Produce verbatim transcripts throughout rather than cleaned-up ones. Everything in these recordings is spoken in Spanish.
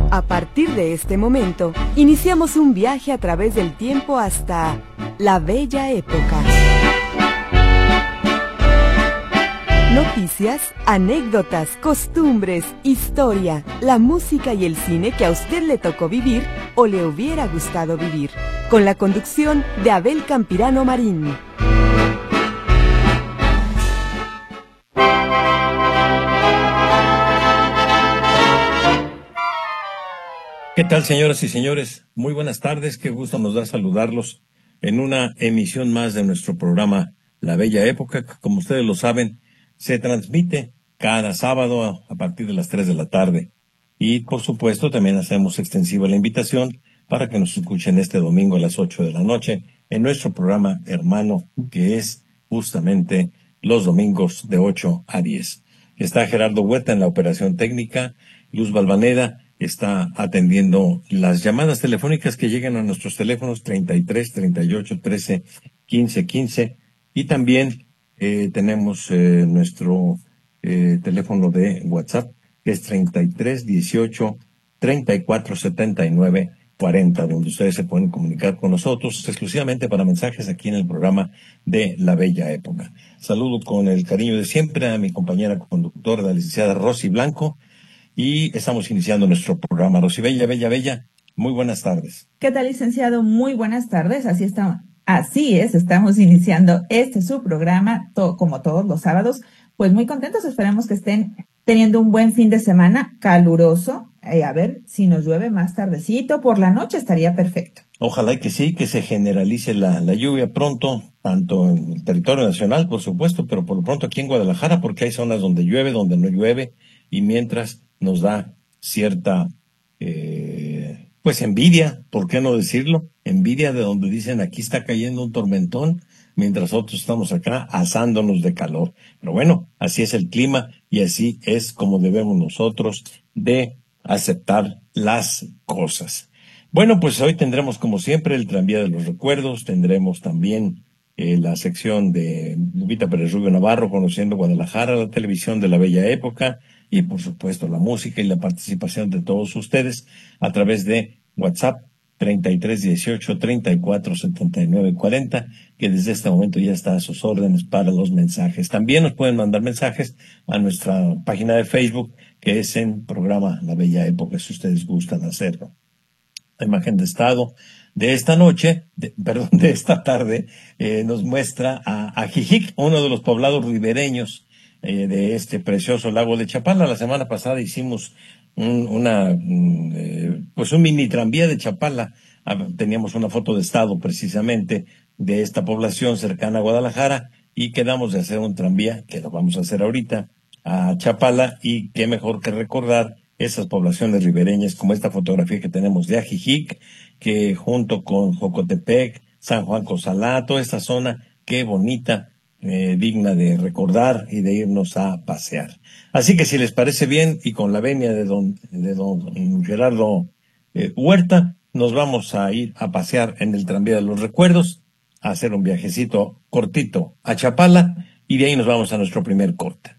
A partir de este momento, iniciamos un viaje a través del tiempo hasta la Bella Época. Noticias, anécdotas, costumbres, historia, la música y el cine que a usted le tocó vivir o le hubiera gustado vivir. Con la conducción de Abel Campirano Marín. ¿Qué tal, señoras y señores? Muy buenas tardes, qué gusto nos da saludarlos en una emisión más de nuestro programa La Bella Época, que, como ustedes lo saben, se transmite cada sábado a partir de las tres de la tarde. Y, por supuesto, también hacemos extensiva la invitación para que nos escuchen este domingo a las ocho de la noche en nuestro programa hermano, que es justamente los domingos de ocho a diez. Está Gerardo Huerta en la operación técnica, Luz Balvanera está atendiendo las llamadas telefónicas que llegan a nuestros teléfonos treinta y tres, treinta y ocho, trece, quince, quince y también eh, tenemos eh, nuestro eh, teléfono de WhatsApp que es treinta y tres, dieciocho, treinta y cuatro, setenta y nueve, cuarenta, donde ustedes se pueden comunicar con nosotros exclusivamente para mensajes aquí en el programa de La Bella Época. Saludo con el cariño de siempre a mi compañera conductora, la licenciada Rosy Blanco. Y estamos iniciando nuestro programa. Rosy, Bella, Bella, Bella, muy buenas tardes. ¿Qué tal, licenciado? Muy buenas tardes. Así está, así es, estamos iniciando este su programa, to, como todos los sábados. Pues muy contentos, esperemos que estén teniendo un buen fin de semana caluroso. Eh, a ver si nos llueve más tardecito, por la noche estaría perfecto. Ojalá que sí, que se generalice la, la lluvia pronto, tanto en el territorio nacional, por supuesto, pero por lo pronto aquí en Guadalajara, porque hay zonas donde llueve, donde no llueve, y mientras nos da cierta, eh, pues envidia, ¿por qué no decirlo? Envidia de donde dicen aquí está cayendo un tormentón, mientras otros estamos acá asándonos de calor. Pero bueno, así es el clima y así es como debemos nosotros de aceptar las cosas. Bueno, pues hoy tendremos como siempre el tranvía de los recuerdos, tendremos también eh, la sección de Lupita Pérez Rubio Navarro, conociendo Guadalajara, la televisión de la Bella Época, y por supuesto la música y la participación de todos ustedes a través de WhatsApp treinta y tres, dieciocho, treinta y cuatro, setenta y nueve, cuarenta, que desde este momento ya está a sus órdenes para los mensajes. También nos pueden mandar mensajes a nuestra página de Facebook, que es en programa La Bella Época, si ustedes gustan hacerlo. La imagen de estado de esta noche, de, perdón, de esta tarde, eh, nos muestra a Ajijic, uno de los poblados ribereños Eh, de este precioso lago de Chapala. La semana pasada hicimos un, una, eh, pues un mini tranvía de Chapala. Ah, teníamos una foto de estado precisamente de esta población cercana a Guadalajara y quedamos de hacer un tranvía, que lo vamos a hacer ahorita, a Chapala, y qué mejor que recordar esas poblaciones ribereñas como esta fotografía que tenemos de Ajijic, que junto con Jocotepec, San Juan Cozalá, toda esta zona, qué bonita, Eh, digna de recordar y de irnos a pasear. Así que si les parece bien y con la venia de don, de don Gerardo eh, Huerta, nos vamos a ir a pasear en el tranvía de los recuerdos, a hacer un viajecito cortito a Chapala y de ahí nos vamos a nuestro primer corte.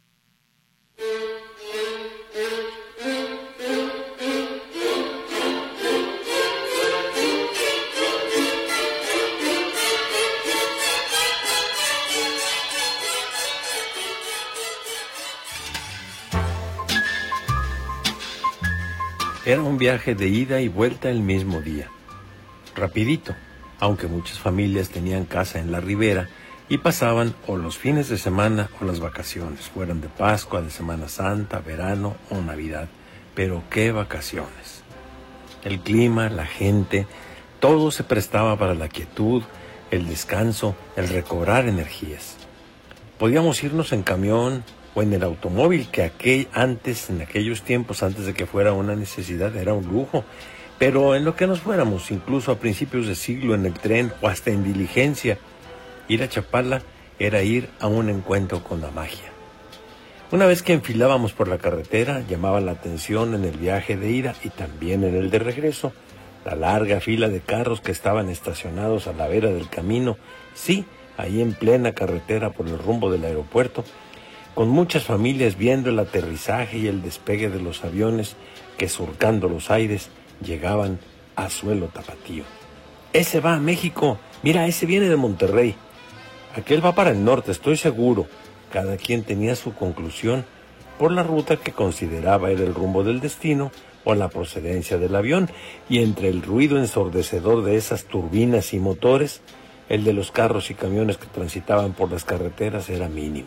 Era un viaje de ida y vuelta el mismo día. Rapidito, aunque muchas familias tenían casa en la ribera y pasaban o los fines de semana o las vacaciones, fueran de Pascua, de Semana Santa, verano o Navidad. Pero qué vacaciones. El clima, la gente, todo se prestaba para la quietud, el descanso, el recobrar energías. Podíamos irnos en camión o en el automóvil, que aquel, antes, en aquellos tiempos, antes de que fuera una necesidad, era un lujo. Pero en lo que nos fuéramos, incluso a principios de siglo, en el tren o hasta en diligencia, ir a Chapala era ir a un encuentro con la magia. Una vez que enfilábamos por la carretera, llamaba la atención en el viaje de ida y también en el de regreso, la larga fila de carros que estaban estacionados a la vera del camino, sí, ahí en plena carretera por el rumbo del aeropuerto, con muchas familias viendo el aterrizaje y el despegue de los aviones que, surcando los aires, llegaban a suelo tapatío. Ese va a México, mira, ese viene de Monterrey. Aquel va para el norte, estoy seguro. Cada quien tenía su conclusión por la ruta que consideraba era el rumbo del destino o la procedencia del avión, y entre el ruido ensordecedor de esas turbinas y motores, el de los carros y camiones que transitaban por las carreteras era mínimo.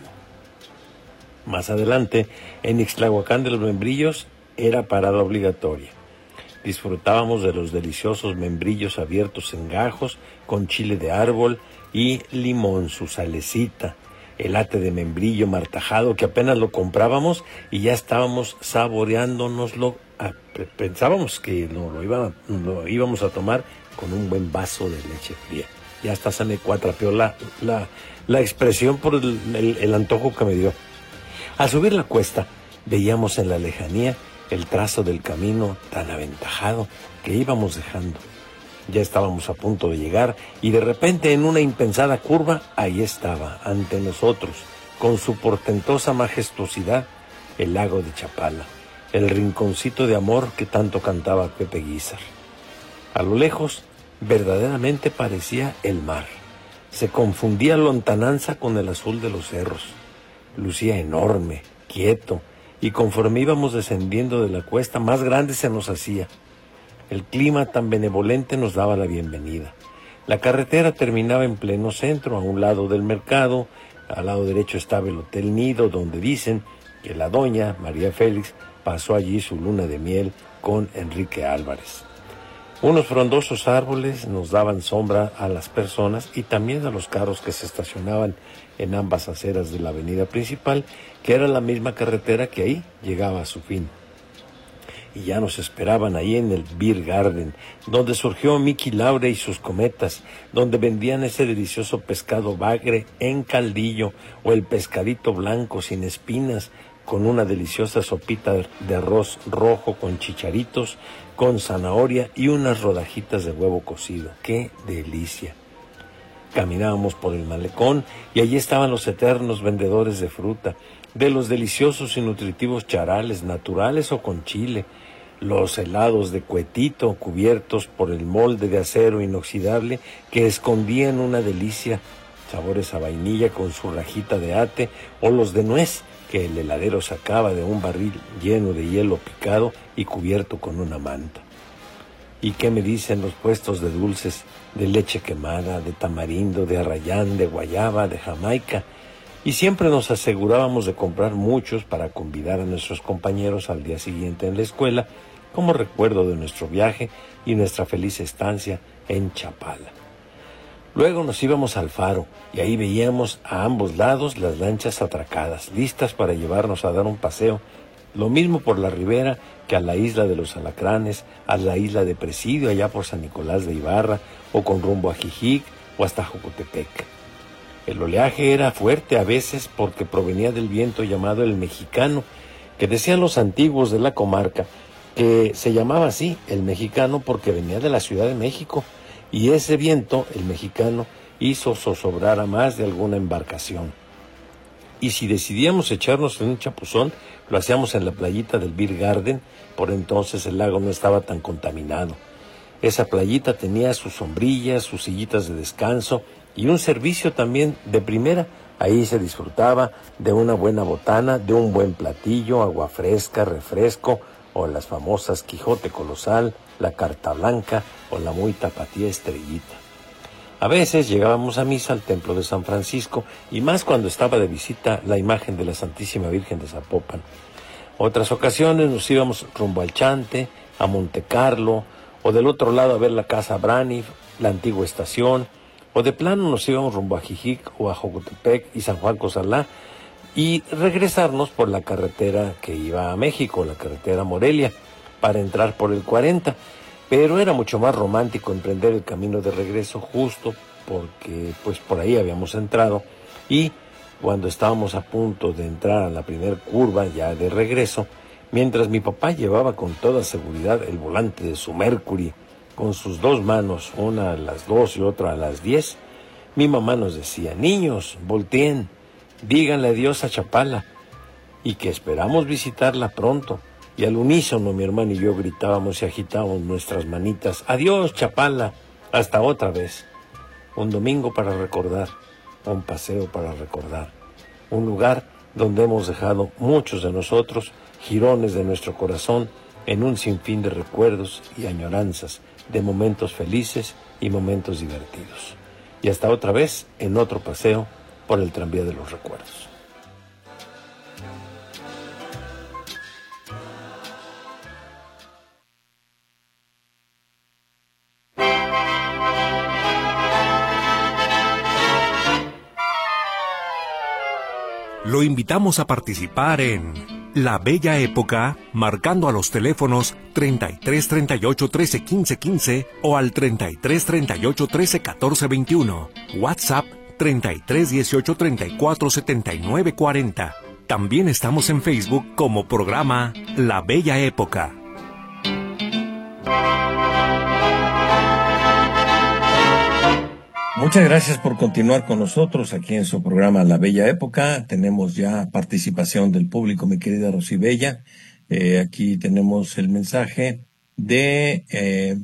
Más adelante, en Ixtlahuacán de los Membrillos, era parada obligatoria. Disfrutábamos de los deliciosos membrillos abiertos en gajos, con chile de árbol y limón, su salecita, el ate de membrillo martajado que apenas lo comprábamos y ya estábamos saboreándonoslo. Pensábamos que no, lo, iba, lo íbamos a tomar con un buen vaso de leche fría. Ya hasta se me cuatrapeó la, la, la expresión por el, el, el antojo que me dio. Al subir la cuesta, veíamos en la lejanía el trazo del camino tan aventajado que íbamos dejando. Ya estábamos a punto de llegar y de repente en una impensada curva, ahí estaba, ante nosotros, con su portentosa majestuosidad, el lago de Chapala, el rinconcito de amor que tanto cantaba Pepe Guizar. A lo lejos, verdaderamente parecía el mar. Se confundía lontananza con el azul de los cerros. Lucía enorme, quieto, y conforme íbamos descendiendo de la cuesta, más grande se nos hacía. El clima tan benevolente nos daba la bienvenida. La carretera terminaba en pleno centro, a un lado del mercado. Al lado derecho estaba el Hotel Nido, donde dicen que la doña María Félix pasó allí su luna de miel con Enrique Álvarez. Unos frondosos árboles nos daban sombra a las personas y también a los carros que se estacionaban en ambas aceras de la avenida principal, que era la misma carretera que ahí llegaba a su fin. Y ya nos esperaban ahí en el Beer Garden, donde surgió Mickey Laure y sus cometas, donde vendían ese delicioso pescado bagre en caldillo o el pescadito blanco sin espinas, con una deliciosa sopita de arroz rojo con chicharitos, con zanahoria y unas rodajitas de huevo cocido. ¡Qué delicia! Caminábamos por el malecón y allí estaban los eternos vendedores de fruta, de los deliciosos y nutritivos charales naturales o con chile, los helados de cuetito cubiertos por el molde de acero inoxidable que escondían una delicia, sabores a vainilla con su rajita de ate, o los de nuez que el heladero sacaba de un barril lleno de hielo picado y cubierto con una manta. ¿Y qué me dicen los puestos de dulces, de leche quemada, de tamarindo, de arrayán, de guayaba, de jamaica? Y siempre nos asegurábamos de comprar muchos para convidar a nuestros compañeros al día siguiente en la escuela, como recuerdo de nuestro viaje y nuestra feliz estancia en Chapala. Luego nos íbamos al faro y ahí veíamos a ambos lados las lanchas atracadas, listas para llevarnos a dar un paseo, lo mismo por la ribera que a la isla de los Alacranes, a la isla de Presidio allá por San Nicolás de Ibarra, o con rumbo a Jijic o hasta Jocotepec. El oleaje era fuerte a veces porque provenía del viento llamado el mexicano, que decían los antiguos de la comarca que se llamaba así, el mexicano, porque venía de la Ciudad de México, y ese viento, el mexicano, hizo zozobrar a más de alguna embarcación. Y si decidíamos echarnos en un chapuzón, lo hacíamos en la playita del Beer Garden. Por entonces el lago no estaba tan contaminado. Esa playita tenía sus sombrillas, sus sillitas de descanso y un servicio también de primera. Ahí se disfrutaba de una buena botana, de un buen platillo, agua fresca, refresco, o las famosas Quijote Colosal, la Carta Blanca o la muy tapatía Estrellita. A veces llegábamos a misa al templo de San Francisco, y más cuando estaba de visita la imagen de la Santísima Virgen de Zapopan. Otras ocasiones nos íbamos rumbo al Chante, a Monte Carlo, o del otro lado a ver la Casa Braniff, la antigua estación, o de plano nos íbamos rumbo a Jijic o a Jocotepec y San Juan Cosalá, y regresarnos por la carretera que iba a México, la carretera Morelia, para entrar por el cuarenta. Pero era mucho más romántico emprender el camino de regreso justo porque pues por ahí habíamos entrado, y cuando estábamos a punto de entrar a la primer curva ya de regreso, mientras mi papá llevaba con toda seguridad el volante de su Mercury con sus dos manos, una a las dos y otra a las diez, mi mamá nos decía: niños, volteen, díganle adiós a Chapala, y que esperamos visitarla pronto. Y al unísono mi hermano y yo gritábamos y agitábamos nuestras manitas. Adiós, Chapala, hasta otra vez. Un domingo para recordar, un paseo para recordar, un lugar donde hemos dejado muchos de nosotros, jirones de nuestro corazón, en un sinfín de recuerdos y añoranzas, de momentos felices y momentos divertidos. Y hasta otra vez en otro paseo por el tranvía de los recuerdos. Lo invitamos a participar en La Bella Época, marcando a los teléfonos treinta y tres, treinta y ocho, trece, quince, quince o al treinta y tres, treinta y ocho, trece, catorce, veintiuno. WhatsApp treinta y tres, dieciocho, treinta y cuatro, setenta y nueve, cuarenta. También estamos en Facebook como programa La Bella Época. Muchas gracias por continuar con nosotros aquí en su programa La Bella Época. Tenemos ya participación del público, mi querida Rosy Bella. Eh, aquí tenemos el mensaje de eh,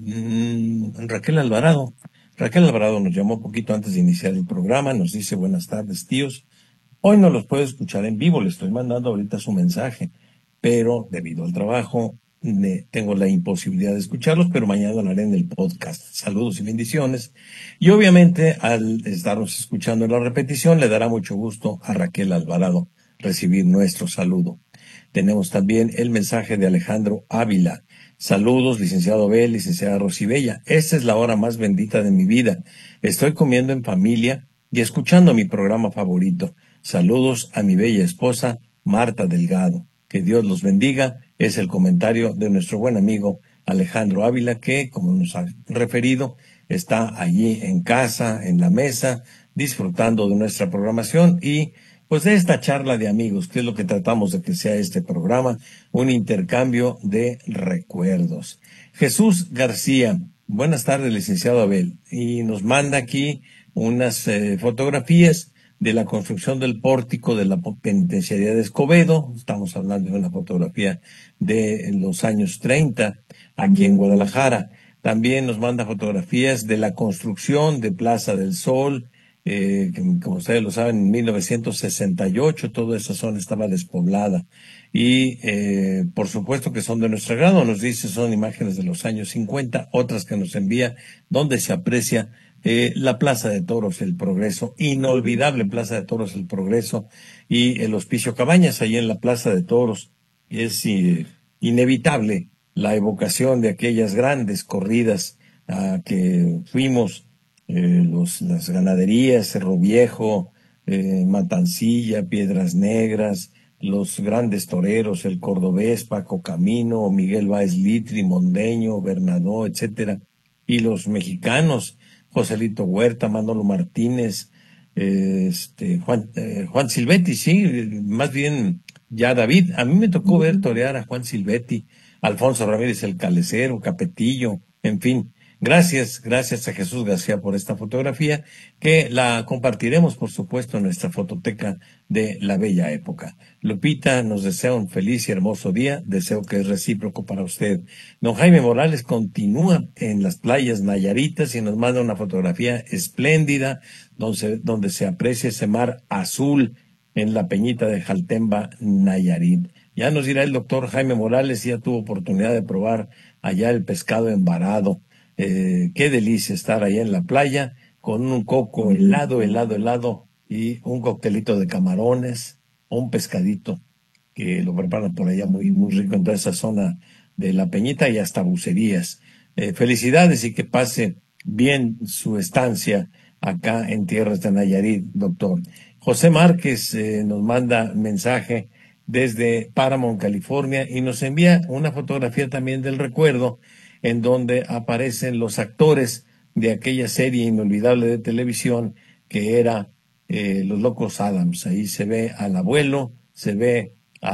mm, Raquel Alvarado. Raquel Alvarado nos llamó un poquito antes de iniciar el programa. Nos dice: buenas tardes, tíos. Hoy no los puedo escuchar en vivo. Le estoy mandando ahorita su mensaje, pero debido al trabajo Ne, tengo la imposibilidad de escucharlos, pero mañana lo haré en el podcast. Saludos y bendiciones. Y obviamente, al estarnos escuchando en la repetición, le dará mucho gusto a Raquel Alvarado recibir nuestro saludo. Tenemos también el mensaje de Alejandro Ávila. Saludos, licenciado Abel, licenciada Rosy Bella. Esta es la hora más bendita de mi vida. Estoy comiendo en familia y escuchando mi programa favorito. Saludos a mi bella esposa, Marta Delgado. Que Dios los bendiga. Es el comentario de nuestro buen amigo Alejandro Ávila, que, como nos ha referido, está allí en casa, en la mesa, disfrutando de nuestra programación y pues de esta charla de amigos, que es lo que tratamos de que sea este programa, un intercambio de recuerdos. Jesús García, buenas tardes, licenciado Abel, y nos manda aquí unas eh, fotografías de la construcción del pórtico de la penitenciaría de Escobedo. Estamos hablando de una fotografía de los años treinta, aquí en Guadalajara. También nos manda fotografías de la construcción de Plaza del Sol, eh, que, como ustedes lo saben, en mil novecientos sesenta y ocho toda esa zona estaba despoblada. Y, eh, por supuesto que son de nuestro agrado, nos dice, son imágenes de los años cincuenta, otras que nos envía, donde se aprecia Eh, la Plaza de Toros El Progreso, inolvidable Plaza de Toros El Progreso, y el Hospicio Cabañas, ahí en la Plaza de Toros. Es eh, inevitable la evocación de aquellas grandes corridas a que fuimos, eh, los, las ganaderías, Cerro Viejo, eh, Matancilla, Piedras Negras, los grandes toreros, el cordobés, Paco Camino, Miguel Báez Litri, Mondeño, Bernadó, etcétera, y los mexicanos, Joselito Huerta, Manolo Martínez, eh, este, Juan, eh, Juan Silvetti, sí, más bien ya David. A mí me tocó ver torear a Juan Silvetti, Alfonso Ramírez el Calecero, Capetillo, en fin. Gracias, gracias a Jesús García por esta fotografía, que la compartiremos, por supuesto, en nuestra fototeca de La Bella Época. Lupita nos desea un feliz y hermoso día, deseo que es recíproco para usted. Don Jaime Morales continúa en las playas nayaritas y nos manda una fotografía espléndida, donde, donde se aprecia ese mar azul en la peñita de Jaltemba, Nayarit. Ya nos dirá el doctor Jaime Morales si ya tuvo oportunidad de probar allá el pescado embarado. Eh, qué delicia estar allá en la playa con un coco helado, helado, helado y un coctelito de camarones o un pescadito que lo preparan por allá muy, muy rico en toda esa zona de la Peñita y hasta bucerías. Eh, felicidades y que pase bien su estancia acá en tierras de Nayarit, doctor. José Márquez eh, nos manda mensaje desde Paramount, California, y nos envía una fotografía también del recuerdo en donde aparecen los actores de aquella serie inolvidable de televisión que era eh, Los Locos Adams. Ahí se ve al abuelo, se ve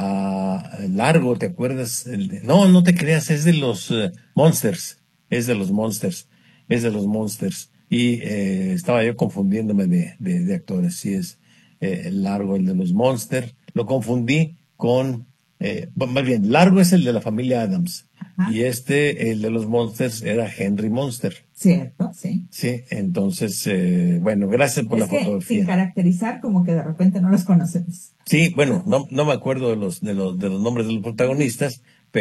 a Largo, ¿te acuerdas? El de, no, no te creas, es de los uh, Monsters, es de los Monsters, es de los Monsters. Y eh, estaba yo confundiéndome de, de, de actores, sí es eh, Largo, el de los Monsters. Lo confundí con, eh, más bien, largo es el de la familia Adams. Ajá. Y este, el de los Monsters, era Henry Monster. Cierto, sí. Sí, entonces, eh, bueno, gracias por Es la que fotografía. sin caracterizar, como que de repente no los conocemos. Sí, bueno, no, no me acuerdo de los, de los, de los nombres de los protagonistas,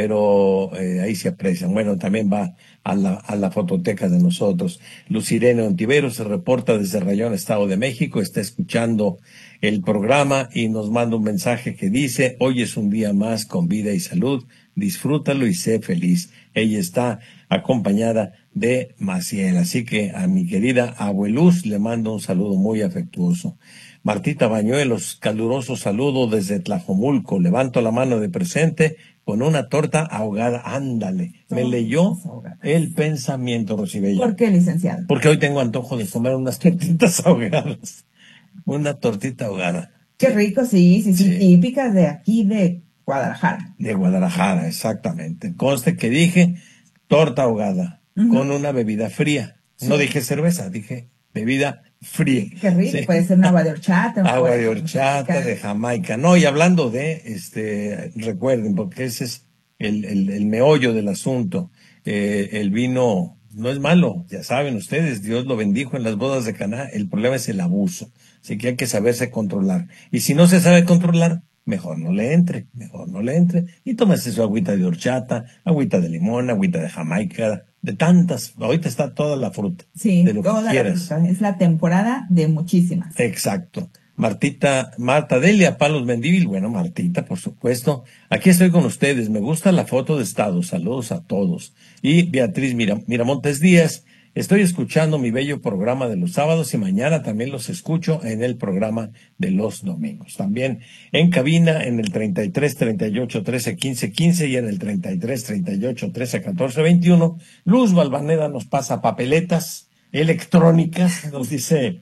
pero eh, ahí se aprecian. Bueno, también va a la, a la fototeca de nosotros. Lucirene Ontivero se reporta desde Rayón, Estado de México, está escuchando el programa y nos manda un mensaje que dice: hoy es un día más con vida y salud, disfrútalo y sé feliz. Ella está acompañada de Maciel, así que a mi querida abueluz le mando un saludo muy afectuoso. Martita Bañuelos, caluroso saludo desde Tlajomulco, levanto la mano de presente con una torta ahogada, ándale, me leyó el pensamiento, Rosibella. ¿Por qué, licenciado? Porque hoy tengo antojo de comer unas tortitas ahogadas, una tortita ahogada. Qué rico, sí, sí, sí, Sí. típicas de aquí de Guadalajara. De Guadalajara, exactamente. Conste que dije torta ahogada, Ujú. con una bebida fría. No Sí. dije cerveza, dije bebida fría. Qué rico, Sí. puede ser un agua de horchata. un Agua agua de horchata, de Jamaica. No, y hablando de, este, recuerden, porque ese es el, el, el meollo del asunto. Eh, el vino no es malo, ya saben ustedes, Dios lo bendijo en las bodas de Caná. El problema es el abuso. Así que hay que saberse controlar. Y si no se sabe controlar, mejor no le entre, mejor no le entre. Y tómese su agüita de horchata, agüita de limón, agüita de Jamaica, de tantas. Ahorita está toda la fruta. Sí, de lo que toda la quieras. fruta. Es la temporada de muchísimas. Exacto. Martita, Marta Delia Palos Mendívil, bueno, Martita, por supuesto. Aquí estoy con ustedes. Me gusta la foto de estado. Saludos a todos. Y Beatriz Mira, Miramontes Díaz, estoy escuchando mi bello programa de los sábados y mañana también los escucho en el programa de los domingos. También en cabina en el treinta y tres, treinta y ocho, trece, quince, quince y en el treinta y tres, treinta y ocho, trece, catorce, veintiuno. Luz Balvanera nos pasa papeletas electrónicas, nos dice,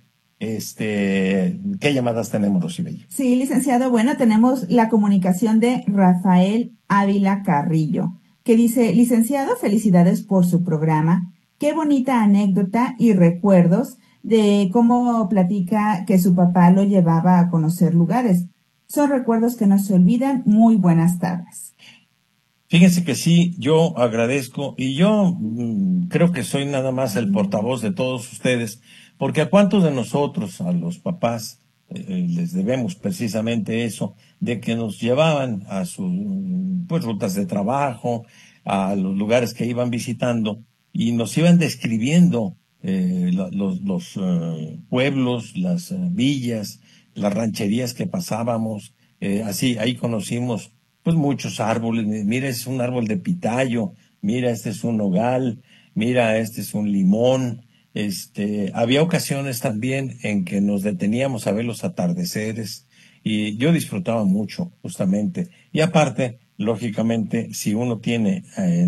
este, ¿qué llamadas tenemos, Rosibello? Sí, licenciado, bueno, tenemos la comunicación de Rafael Ávila Carrillo, que dice: licenciado, felicidades por su programa. Qué bonita anécdota y recuerdos de cómo platica que su papá lo llevaba a conocer lugares. Son recuerdos que no se olvidan. Muy buenas tardes. Fíjense que sí, yo agradezco y yo mm, creo que soy nada más el portavoz de todos ustedes, porque a cuántos de nosotros, a los papás, eh, les debemos precisamente eso, de que nos llevaban a sus pues rutas de trabajo, a los lugares que iban visitando y nos iban describiendo eh, la- los, los eh, pueblos, las eh, villas, las rancherías que pasábamos. Eh, así, ahí conocimos pues muchos árboles. Mira, es un árbol de pitayo, mira, este es un nogal, mira, este es un limón. Este, había ocasiones también en que nos deteníamos a ver los atardeceres y yo disfrutaba mucho, justamente. Y aparte, lógicamente, si uno tiene eh,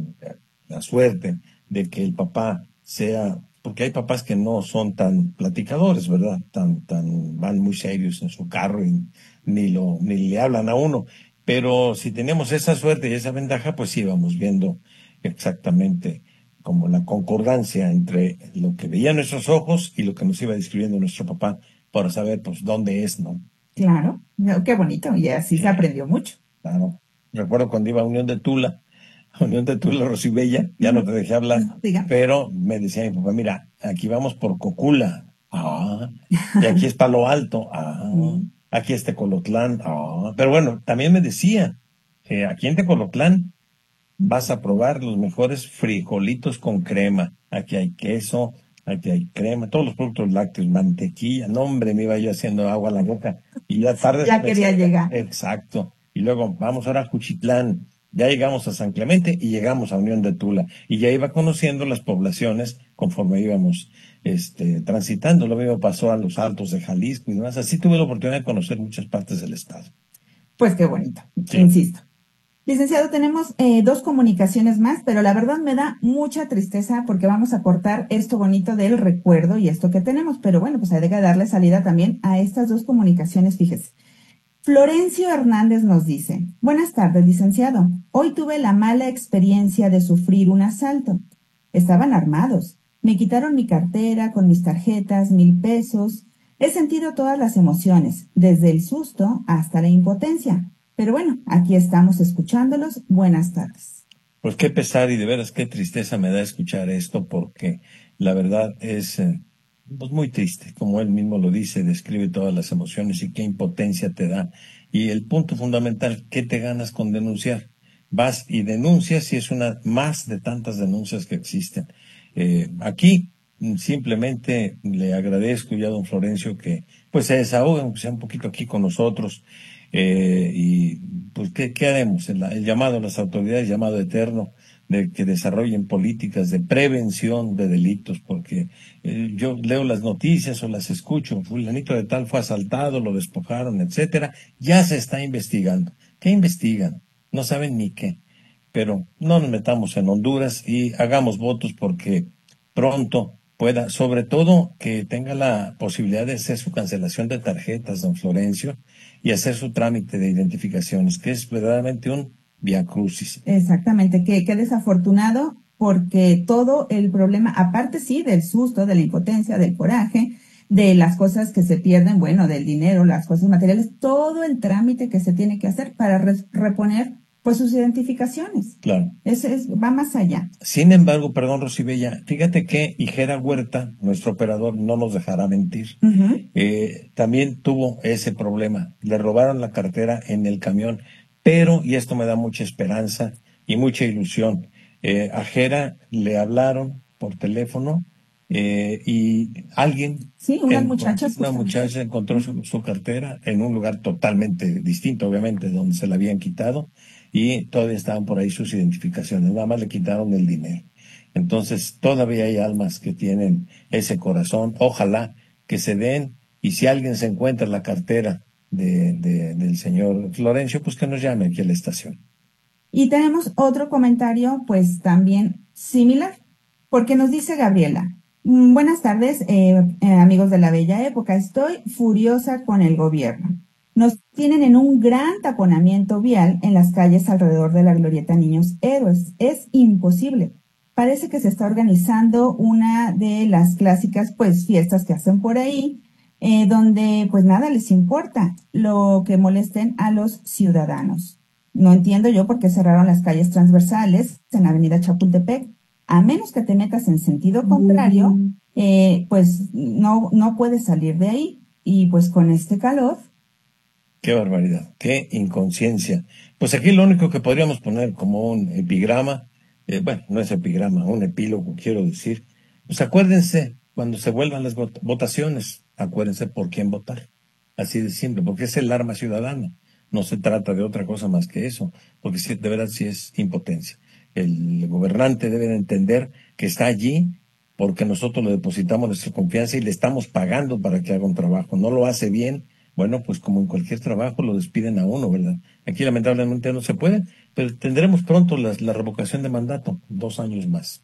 la suerte de que el papá sea, porque hay papás que no son tan platicadores, ¿verdad? Tan, tan, van muy serios en su carro y ni lo, ni le hablan a uno. Pero si tenemos esa suerte y esa ventaja, pues sí íbamos viendo exactamente como la concordancia entre lo que veían nuestros ojos y lo que nos iba describiendo nuestro papá para saber, pues, dónde es, ¿no? Claro, no, qué bonito, y así se aprendió mucho. Claro. Recuerdo cuando iba a Unión de Tula, a Unión de Tula, Rosibella, ya no te dejé hablar, No, diga. pero me decía mi papá, mira, aquí vamos por Cocula, ah, y aquí es Palo Alto, ah, Mm. aquí es Tecolotlán, ah, pero bueno, también me decía, que aquí en Tecolotlán vas a probar los mejores frijolitos con crema, aquí hay queso, aquí hay crema, todos los productos lácteos, mantequilla, no hombre, me iba yo haciendo agua a la boca, y ya tarde. Ya quería llegar. Exacto. Y luego vamos ahora a Juchitlán, ya llegamos a San Clemente y llegamos a Unión de Tula. Y ya iba conociendo las poblaciones conforme íbamos este, transitando. Lo mismo pasó a los Altos de Jalisco y demás. Así tuve la oportunidad de conocer muchas partes del estado. Pues qué bonito, Sí. insisto. Licenciado, tenemos eh, dos comunicaciones más, pero la verdad me da mucha tristeza porque vamos a cortar esto bonito del recuerdo y esto que tenemos. Pero bueno, pues hay que darle salida también a estas dos comunicaciones, fíjese. Florencio Hernández nos dice: buenas tardes, licenciado. Hoy tuve la mala experiencia de sufrir un asalto. Estaban armados. Me quitaron mi cartera con mis tarjetas, mil pesos. He sentido todas las emociones, desde el susto hasta la impotencia. Pero bueno, aquí estamos escuchándolos. Buenas tardes. Pues qué pesar y de veras qué tristeza me da escuchar esto, porque la verdad es eh, pues muy triste, como él mismo lo dice, describe todas las emociones y qué impotencia te da. Y el punto fundamental, ¿qué te ganas con denunciar? Vas y denuncias y es una más de tantas denuncias que existen. Eh, aquí simplemente le agradezco ya a don Florencio que pues se desahogue, aunque sea un poquito aquí con nosotros. Eh, y pues, ¿qué, qué haremos? El, el llamado a las autoridades, llamado eterno, de que desarrollen políticas de prevención de delitos, porque eh, yo leo las noticias o las escucho, fulanito de tal fue asaltado, lo despojaron, etcétera, ya se está investigando. ¿Qué investigan? No saben ni qué. Pero no nos metamos en Honduras y hagamos votos porque pronto pueda, sobre todo que tenga la posibilidad de hacer su cancelación de tarjetas, don Florencio, y hacer su trámite de identificaciones, que es verdaderamente un viacrucis. Exactamente, que, que desafortunado, porque todo el problema, aparte sí del susto, de la impotencia, del coraje, de las cosas que se pierden, bueno, del dinero, las cosas materiales, todo el trámite que se tiene que hacer para re- reponer pues sus identificaciones. Claro. Es, es, va más allá. Sin embargo, perdón, Rosibella, fíjate que Higuera Huerta, nuestro operador, no nos dejará mentir. Uh-huh. Eh, también tuvo ese problema. Le robaron la cartera en el camión, pero, y esto me da mucha esperanza y mucha ilusión, eh, a Jera le hablaron por teléfono eh, y alguien, sí, unas en, muchachas, una muchacha encontró su, su cartera en un lugar totalmente distinto, obviamente, donde se la habían quitado, y todavía estaban por ahí sus identificaciones, nada más le quitaron el dinero. Entonces, todavía hay almas que tienen ese corazón, ojalá que se den, y si alguien se encuentra la cartera de, de, del señor Florencio, pues que nos llame aquí a la estación. Y tenemos otro comentario, pues también similar, porque nos dice Gabriela, mm, buenas tardes, eh, eh, amigos de la Bella Época, estoy furiosa con el gobierno. Nos tienen en un gran taponamiento vial en las calles alrededor de la Glorieta Niños Héroes. Es imposible. Parece que se está organizando una de las clásicas, pues, fiestas que hacen por ahí, eh, donde, pues, nada les importa lo que molesten a los ciudadanos. No entiendo yo por qué cerraron las calles transversales en la avenida Chapultepec. A menos que te metas en sentido contrario, eh, pues, no, no puedes salir de ahí. Y, pues, con este calor... Qué barbaridad, qué inconsciencia. Pues aquí lo único que podríamos poner como un epigrama, eh, bueno, no es epigrama, un epílogo, quiero decir, pues acuérdense, cuando se vuelvan las vot- votaciones, acuérdense por quién votar. Así de simple, porque es el arma ciudadana. No se trata de otra cosa más que eso, porque sí, de verdad sí es impotencia. El gobernante debe de entender que está allí porque nosotros le depositamos nuestra confianza y le estamos pagando para que haga un trabajo. No lo hace bien. Bueno, pues como en cualquier trabajo lo despiden a uno, ¿verdad? Aquí lamentablemente no se puede, pero tendremos pronto la, la revocación de mandato, dos años más.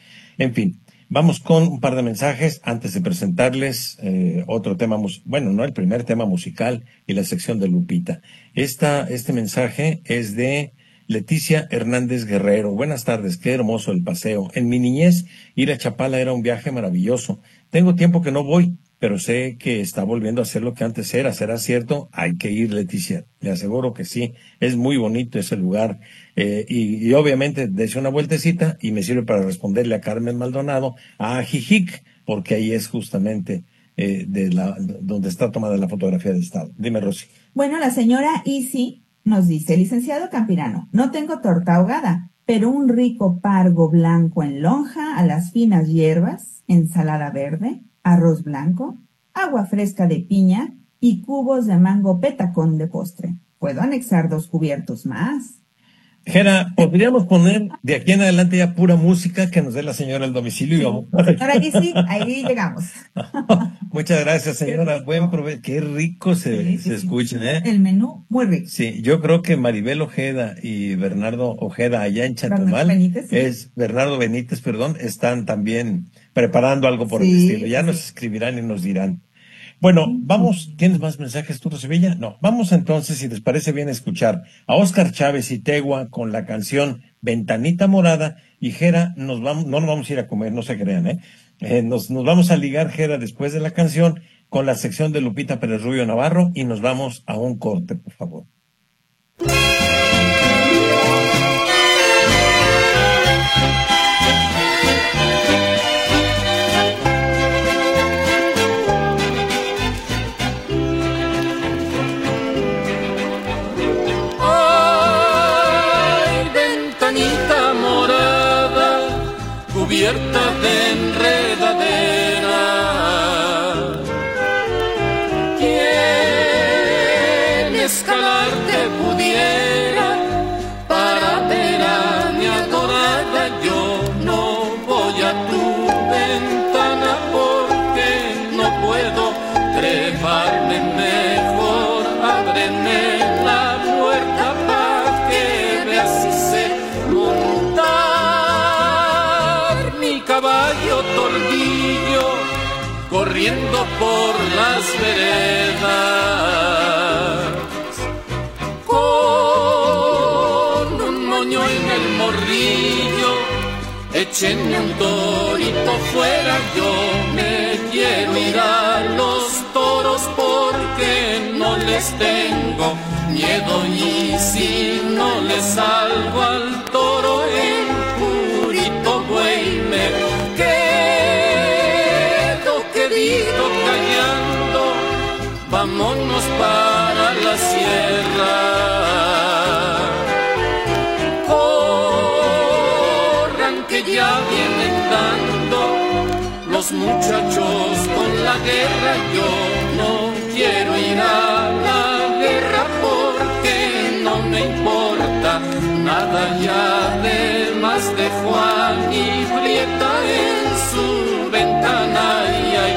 En fin, vamos con un par de mensajes antes de presentarles eh, otro tema, mus- bueno, no el primer tema musical y la sección de Lupita. Esta, este mensaje es de Leticia Hernández Guerrero. Buenas tardes, qué hermoso el paseo. En mi niñez, ir a Chapala era un viaje maravilloso. Tengo tiempo que no voy, pero sé que está volviendo a ser lo que antes era. ¿Será cierto? Hay que ir, Leticia. Le aseguro que sí. Es muy bonito ese lugar. Eh, y, y obviamente, dése una vueltecita y me sirve para responderle a Carmen Maldonado, a Ajijic, porque ahí es justamente eh, de la, donde está tomada la fotografía de estado. Dime, Rosy. Bueno, la señora Isi nos dice, licenciado Campirano, no tengo torta ahogada, pero un rico pargo blanco en lonja a las finas hierbas, ensalada verde, arroz blanco, agua fresca de piña y cubos de mango petacón de postre. ¿Puedo anexar dos cubiertos más? Jera, podríamos poner de aquí en adelante ya pura música que nos dé la señora al domicilio. Sí. Señora Isi, ahí llegamos. Muchas gracias, señora. Buen provecho. Qué rico se, Sí, sí, se sí. escuchan, ¿eh? El menú muy rico. Sí, yo creo que Maribel Ojeda y Bernardo Ojeda allá en Bernardo Chetumal, Benítez, sí. es Bernardo Benítez, perdón, están también preparando algo por el Sí, estilo. Ya sí. nos escribirán y nos dirán. Bueno, vamos, ¿tienes más mensajes tú, Rosevilla? No, vamos entonces, si les parece bien, escuchar a Óscar Chávez y Tegua con la canción Ventanita Morada, y Jera, nos vamos, no nos vamos a ir a comer, no se crean, ¿eh? Eh, nos, nos vamos a ligar, Jera, después de la canción, con la sección de Lupita Pérez Rubio Navarro, y nos vamos a un corte, por favor. Cubierta de enredadera, ¿quién escalarte pudiera para ver a mi adorada? Yo no voy a tu ventana porque no puedo treparme, mejor ábreme la puerta para que veas si sé montar mi caballo tordillo corriendo por las veredas, con un moño en el morrillo, échenme un torito fuera, yo me quiero ir a los toros porque no les tengo miedo, y si no les salgo al toro en purito buey me quedo quedito callando. Vámonos para la sierra, corran que ya vienen dando los muchachos con la guerra. Yo no quiero ir a la guerra porque no me importa nada ya, además de Juan y Julieta en su ventana. Ay, ay,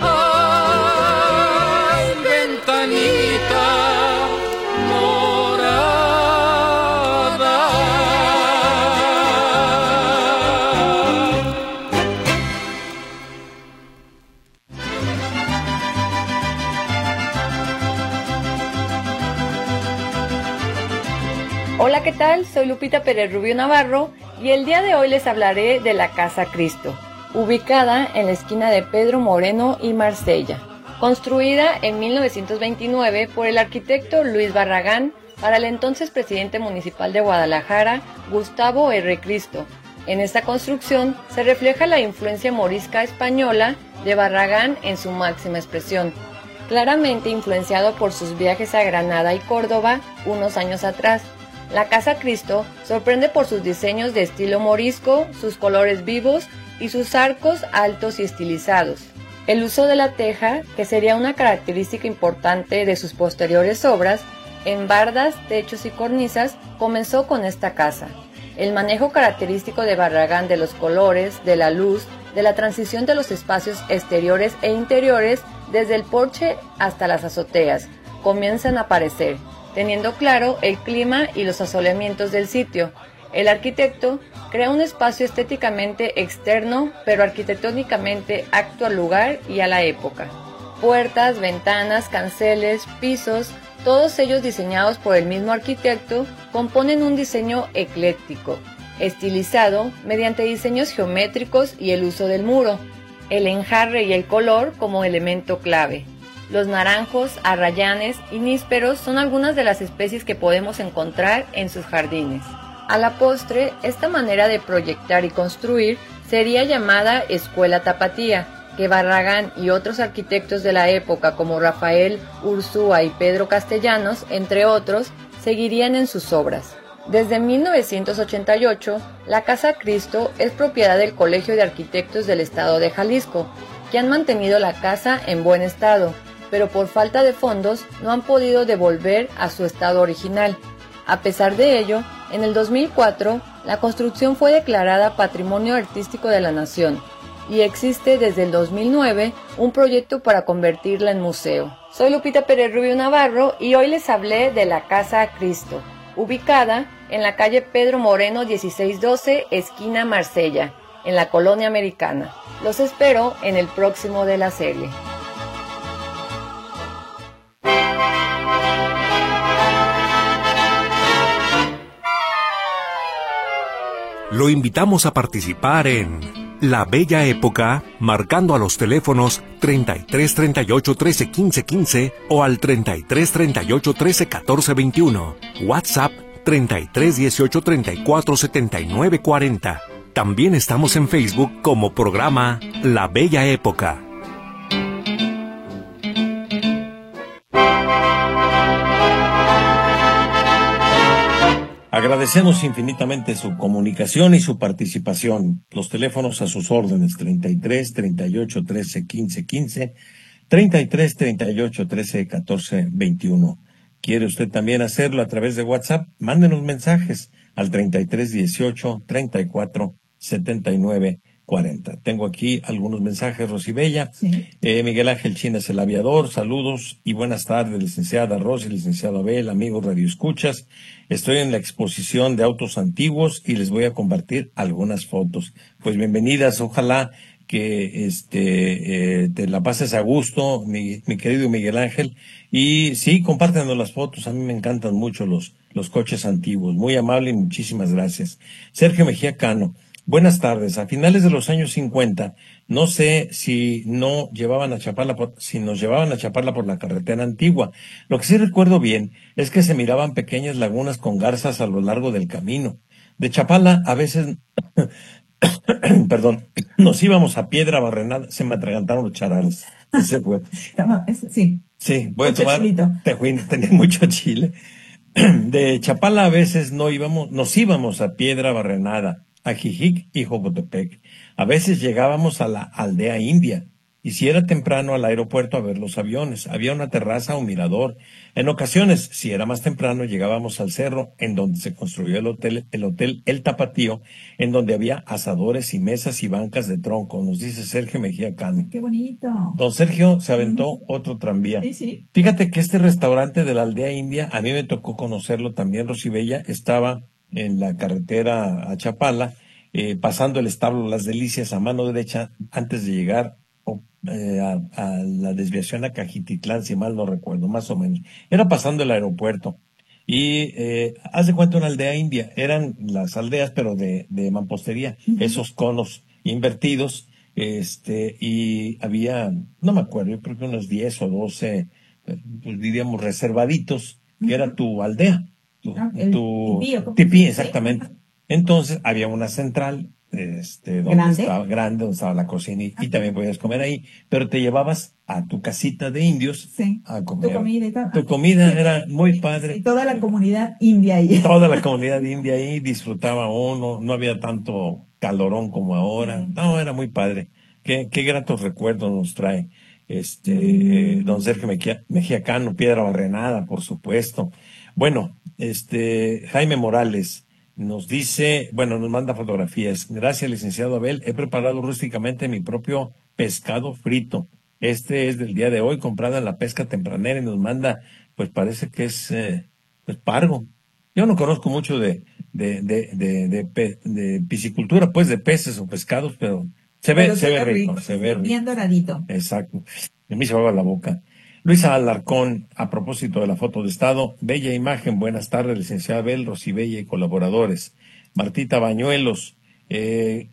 ay, ventanita morada. Hola, ¿qué tal? Soy Lupita Pérez Rubio Navarro y el día de hoy les hablaré de la Casa Cristo, ubicada en la esquina de Pedro Moreno y Marsella, construida en mil novecientos veintinueve por el arquitecto Luis Barragán para el entonces presidente municipal de Guadalajara, Gustavo R. Cristo. En esta construcción se refleja la influencia morisca española de Barragán en su máxima expresión, claramente influenciado por sus viajes a Granada y Córdoba unos años atrás. La Casa Cristo sorprende por sus diseños de estilo morisco, sus colores vivos y sus arcos altos y estilizados. El uso de la teja, que sería una característica importante de sus posteriores obras, en bardas, techos y cornisas, comenzó con esta casa. El manejo característico de Barragán de los colores, de la luz, de la transición de los espacios exteriores e interiores, desde el porche hasta las azoteas, comienzan a aparecer, teniendo claro el clima y los asoleamientos del sitio. El arquitecto crea un espacio estéticamente externo, pero arquitectónicamente apto al lugar y a la época. Puertas, ventanas, canceles, pisos, todos ellos diseñados por el mismo arquitecto, componen un diseño ecléctico, estilizado mediante diseños geométricos y el uso del muro, el enjarre y el color como elemento clave. Los naranjos, arrayanes y nísperos son algunas de las especies que podemos encontrar en sus jardines. A la postre, esta manera de proyectar y construir sería llamada Escuela Tapatía, que Barragán y otros arquitectos de la época como Rafael Urzúa y Pedro Castellanos, entre otros, seguirían en sus obras. Desde mil novecientos ochenta y ocho, la Casa Cristo es propiedad del Colegio de Arquitectos del Estado de Jalisco, que han mantenido la casa en buen estado, pero por falta de fondos no han podido devolver a su estado original. A pesar de ello, en el dos mil cuatro, la construcción fue declarada Patrimonio Artístico de la Nación y existe desde el dos mil nueve un proyecto para convertirla en museo. Soy Lupita Pérez Rubio Navarro y hoy les hablé de la Casa Cristo, ubicada en la calle Pedro Moreno dieciséis doce, esquina Marsella, en la colonia americana. Los espero en el próximo de la serie. Lo invitamos a participar en La Bella Época, marcando a los teléfonos treinta y tres treinta y ocho trece quince quince o al treinta y tres treinta y ocho trece catorce veintiuno. WhatsApp treinta y tres dieciocho treinta y cuatro setenta y nueve cuarenta. También estamos en Facebook como programa La Bella Época. Agradecemos infinitamente su comunicación y su participación. Los teléfonos a sus órdenes, treinta y tres treinta y ocho trece quince quince, treinta y tres treinta y ocho trece catorce veintiuno. ¿Quiere usted también hacerlo a través de WhatsApp? Mándenos mensajes al treinta y tres dieciocho treinta y cuatro setenta y nueve cuarenta. Tengo aquí algunos mensajes, Rosibella. Sí. Eh, Miguel Ángel Chínez, el aviador, saludos y buenas tardes, licenciada Rosy, licenciado Abel, amigos radioescuchas. Estoy en la exposición de autos antiguos y les voy a compartir algunas fotos. Pues bienvenidas, ojalá que este eh, te la pases a gusto, mi, mi querido Miguel Ángel. Y sí, compártanos las fotos, a mí me encantan mucho los, los coches antiguos. Muy amable y muchísimas gracias. Sergio Mejía Cano. Buenas tardes. A finales de los años cincuenta, no sé si no llevaban a Chapala por, si nos llevaban a Chapala por la carretera antigua. Lo que sí recuerdo bien es que se miraban pequeñas lagunas con garzas a lo largo del camino. De Chapala a veces, perdón, nos íbamos a Piedra Barrenada, se me atragantaron los charales. Ese fue. Sí. Sí, voy Mucho a tomar chilito. tejuín, tenía mucho chile. De Chapala a veces no íbamos, nos íbamos a Piedra Barrenada, a Jijic y Jocotepec. A veces llegábamos a la aldea india, y si era temprano al aeropuerto a ver los aviones. Había una terraza o mirador. En ocasiones, si era más temprano, llegábamos al cerro, en donde se construyó el hotel, el hotel El Tapatío, en donde había asadores y mesas y bancas de tronco, nos dice Sergio Mejía Cano. Qué bonito. Don Sergio se aventó otro tranvía. Sí, sí. Fíjate que este restaurante de la aldea india, a mí me tocó conocerlo también, Rosibella, estaba en la carretera a Chapala, eh, pasando el establo Las Delicias a mano derecha, antes de llegar oh, eh, a, a la desviación a Cajititlán, si mal no recuerdo, más o menos. Era pasando el aeropuerto. Y eh, haz de cuenta una aldea india, eran las aldeas pero de, de mampostería, uh-huh. Esos conos invertidos, este, y había, no me acuerdo, yo creo que unos diez o doce, pues diríamos reservaditos, que uh-huh. Era tu aldea. Tu, ah, tu tipí, tipí, exactamente. Entonces había una central, este, donde ¿Grande? estaba grande, donde estaba la cocina y, y también podías comer ahí, pero te llevabas a tu casita de indios sí. a comer. Tu comida y todo. Tu comida sí. Era muy padre. Y toda la comunidad india ahí. Toda la comunidad india ahí disfrutaba uno, no había tanto calorón como ahora. Sí. No, era muy padre. Qué, qué gratos recuerdos nos trae este mm. don Sergio Mejía, Mejía Cano, Piedra Barrenada, por supuesto. Bueno, este Jaime Morales nos dice, bueno, nos manda fotografías. Gracias, licenciado Abel. He preparado rústicamente mi propio pescado frito. Este es del día de hoy, comprado en la pesca tempranera, y nos manda, pues parece que es eh, pues pargo. Yo no conozco mucho de de de de, de, de, de piscicultura, pues de peces o pescados, pero se ve, pero se, se ve rico, rico, se ve rico. Bien doradito. Exacto. A mí se me va la boca. Luisa Alarcón, a propósito de la foto de estado, bella imagen, buenas tardes, licenciada Abel, Rosibella y colaboradores. Martita Bañuelos, eh,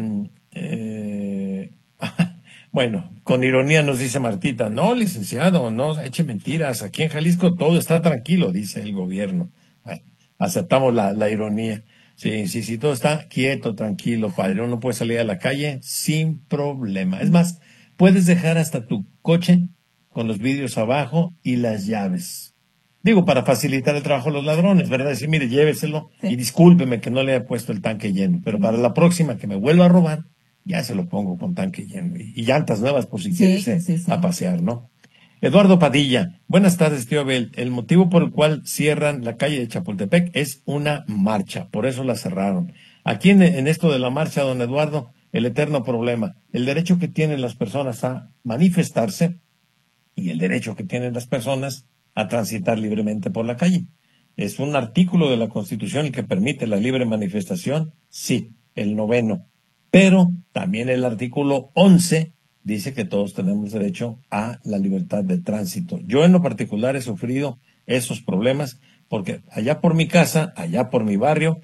eh, bueno, con ironía nos dice Martita, no, licenciado, no eche mentiras, aquí en Jalisco todo está tranquilo, dice el gobierno. Bueno, aceptamos la, la ironía. Sí, sí, sí, todo está quieto, tranquilo, padre, uno puede salir a la calle sin problema. Es más, puedes dejar hasta tu coche con los vidrios abajo y las llaves. Digo, para facilitar el trabajo a los ladrones, ¿verdad? Decir, mire, lléveselo sí. Y discúlpeme que no le haya puesto el tanque lleno, pero para la próxima que me vuelva a robar, ya se lo pongo con tanque lleno y, y llantas nuevas por si sí, quieres sí, sí. a pasear, ¿no? Eduardo Padilla, buenas tardes, tío Abel. El motivo por el cual cierran la calle de Chapultepec es una marcha, por eso la cerraron. Aquí en, en esto de la marcha, don Eduardo, el eterno problema, el derecho que tienen las personas a manifestarse y el derecho que tienen las personas a transitar libremente por la calle. ¿Es un artículo de la Constitución el que permite la libre manifestación? Sí, el noveno. Pero también el artículo once dice que todos tenemos derecho a la libertad de tránsito. Yo en lo particular he sufrido esos problemas porque allá por mi casa, allá por mi barrio,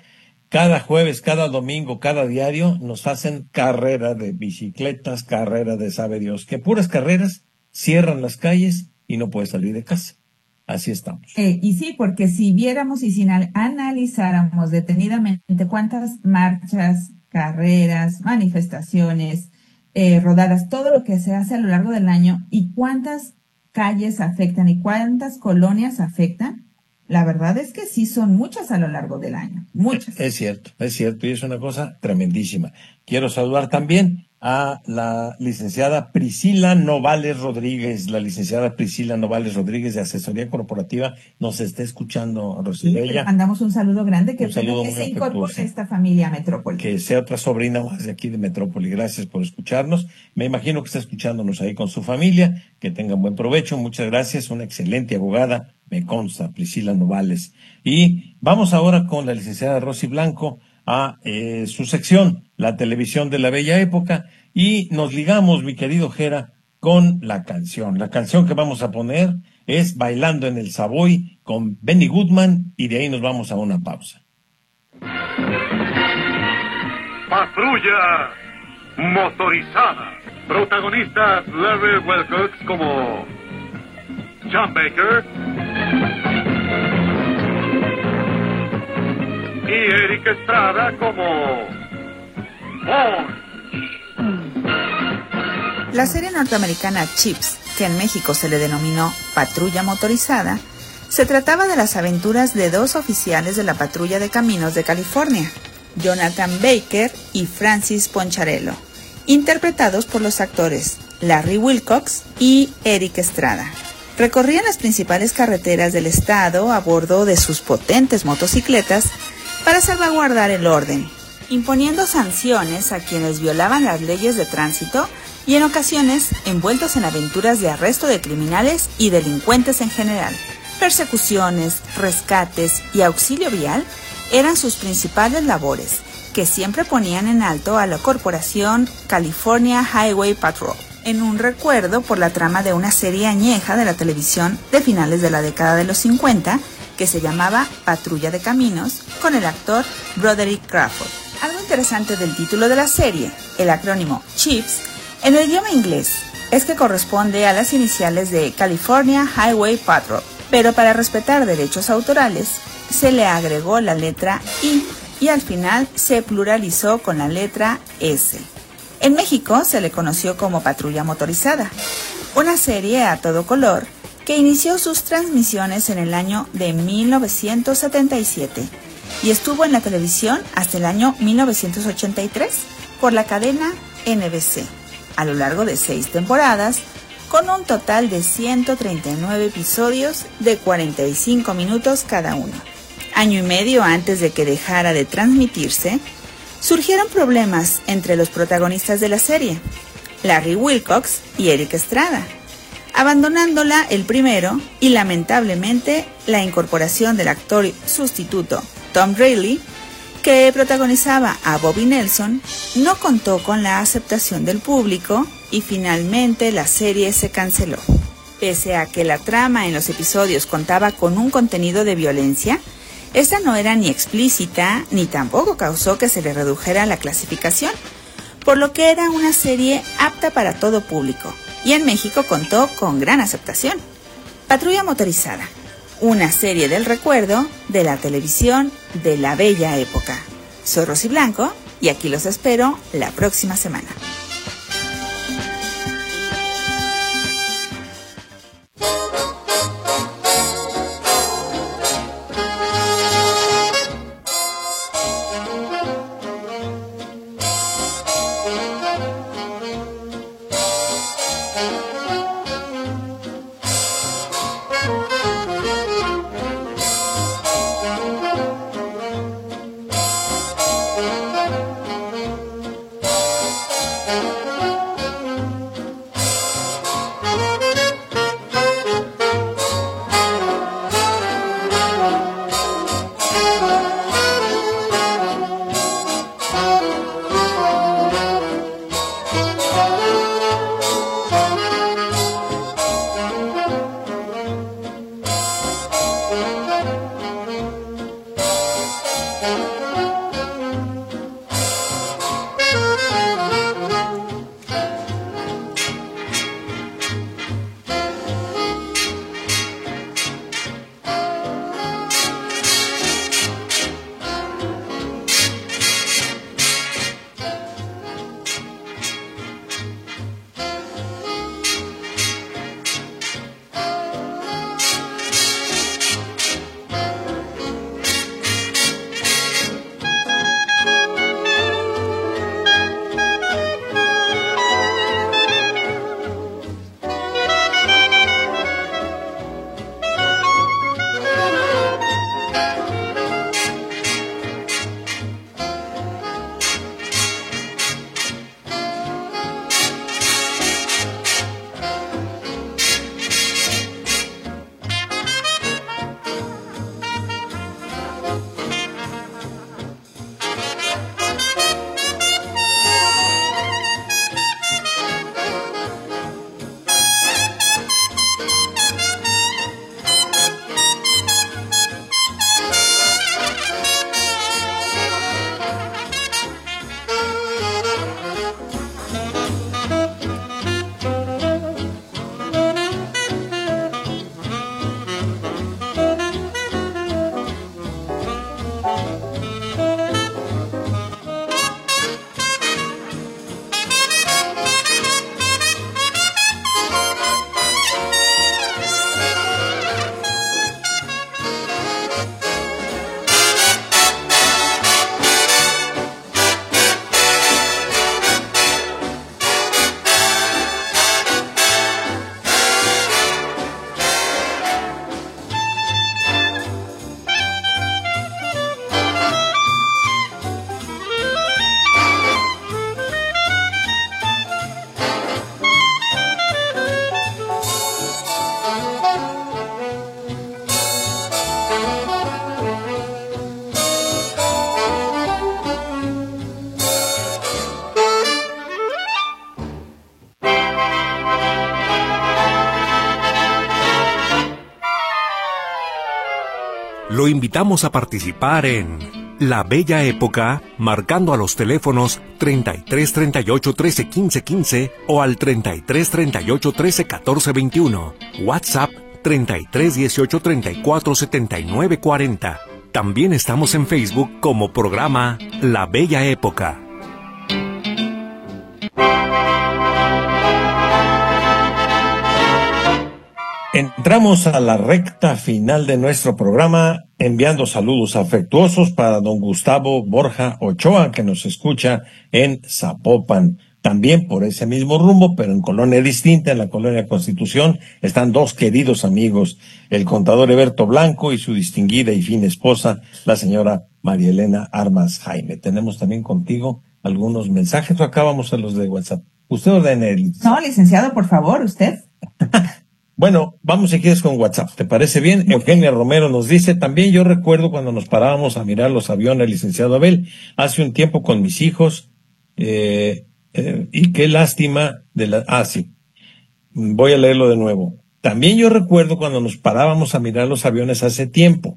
cada jueves, cada domingo, cada diario nos hacen carrera de bicicletas, carrera de sabe Dios, que puras carreras cierran las calles y no puedes salir de casa. Así estamos. Eh, y sí, porque si viéramos y si analizáramos detenidamente cuántas marchas, carreras, manifestaciones, eh, rodadas, todo lo que se hace a lo largo del año y cuántas calles afectan y cuántas colonias afectan, la verdad es que sí son muchas a lo largo del año, muchas. Es cierto, es cierto, y es una cosa tremendísima. Quiero saludar también a la licenciada Priscila Novales Rodríguez. La licenciada Priscila Novales Rodríguez de Asesoría Corporativa nos está escuchando, Rosibella. Sí, mandamos un saludo grande, que, un saludo que muy se incorpore a esta familia Metrópoli. Que sea otra sobrina más de aquí de Metrópoli. Gracias por escucharnos. Me imagino que está escuchándonos ahí con su familia. Que tengan buen provecho. Muchas gracias. Una excelente abogada, me consta, Priscila Novales. Y vamos ahora con la licenciada Rosy Blanco a eh, su sección, la televisión de la bella época, y nos ligamos, mi querido Jera, con la canción. La canción que vamos a poner es Bailando en el Savoy con Benny Goodman, y de ahí nos vamos a una pausa. Patrulla motorizada. Protagonistas Larry Wilcox como John Baker y Eric Estrada como Orange. La serie norteamericana Chips, que en México se le denominó Patrulla Motorizada, se trataba de las aventuras de dos oficiales de la Patrulla de Caminos de California, Jonathan Baker y Francis Poncharello, interpretados por los actores Larry Wilcox y Eric Estrada. Recorrían las principales carreteras del estado a bordo de sus potentes motocicletas para salvaguardar el orden, imponiendo sanciones a quienes violaban las leyes de tránsito y en ocasiones envueltos en aventuras de arresto de criminales y delincuentes en general. Persecuciones, rescates y auxilio vial eran sus principales labores, que siempre ponían en alto a la corporación California Highway Patrol, en un recuerdo por la trama de una serie añeja de la televisión de finales de la década de los cincuenta, que se llamaba Patrulla de Caminos, con el actor Broderick Crawford. Algo interesante del título de la serie, el acrónimo CHIPS, en el idioma inglés, es que corresponde a las iniciales de California Highway Patrol, pero para respetar derechos autorales, se le agregó la letra I y al final se pluralizó con la letra S. En México se le conoció como Patrulla Motorizada, una serie a todo color que inició sus transmisiones en el año de mil novecientos setenta y siete y estuvo en la televisión hasta el año mil novecientos ochenta y tres por la cadena N B C, a lo largo de seis temporadas, con un total de ciento treinta y nueve episodios de cuarenta y cinco minutos cada uno. Año y medio antes de que dejara de transmitirse, surgieron problemas entre los protagonistas de la serie, Larry Wilcox y Eric Estrada, abandonándola el primero y lamentablemente la incorporación del actor sustituto Tom Reilly, que protagonizaba a Bobby Nelson, no contó con la aceptación del público y finalmente la serie se canceló. Pese a que la trama en los episodios contaba con un contenido de violencia, esta no era ni explícita ni tampoco causó que se le redujera la clasificación, por lo que era una serie apta para todo público y en México contó con gran aceptación. Patrulla Motorizada, una serie del recuerdo de la televisión de la bella época. Soy Rosy Blanco y aquí los espero la próxima semana. invitamos a participar en La Bella Época, marcando a los teléfonos treinta y tres treinta y ocho trece quince quince o al treinta y tres treinta y ocho trece catorce veintiuno. WhatsApp treinta y tres dieciocho treinta y cuatro setenta y nueve cuarenta. También estamos en Facebook como programa La Bella Época. Entramos a la recta final de nuestro programa enviando saludos afectuosos para don Gustavo Borja Ochoa, que nos escucha en Zapopan. También por ese mismo rumbo, pero en colonia distinta, en la colonia Constitución, están dos queridos amigos, el contador Eberto Blanco y su distinguida y fina esposa, la señora María Elena Armas Jaime. Tenemos también contigo algunos mensajes, o acabamos a los de WhatsApp. Usted ordena el... No, licenciado, por favor, usted. Bueno, vamos si quieres con WhatsApp, ¿te parece bien? Eugenia Romero nos dice, también yo recuerdo cuando nos parábamos a mirar los aviones, licenciado Abel, hace un tiempo con mis hijos, eh, eh, y qué lástima de la... Ah, sí, voy a leerlo de nuevo. También yo recuerdo cuando nos parábamos a mirar los aviones hace tiempo,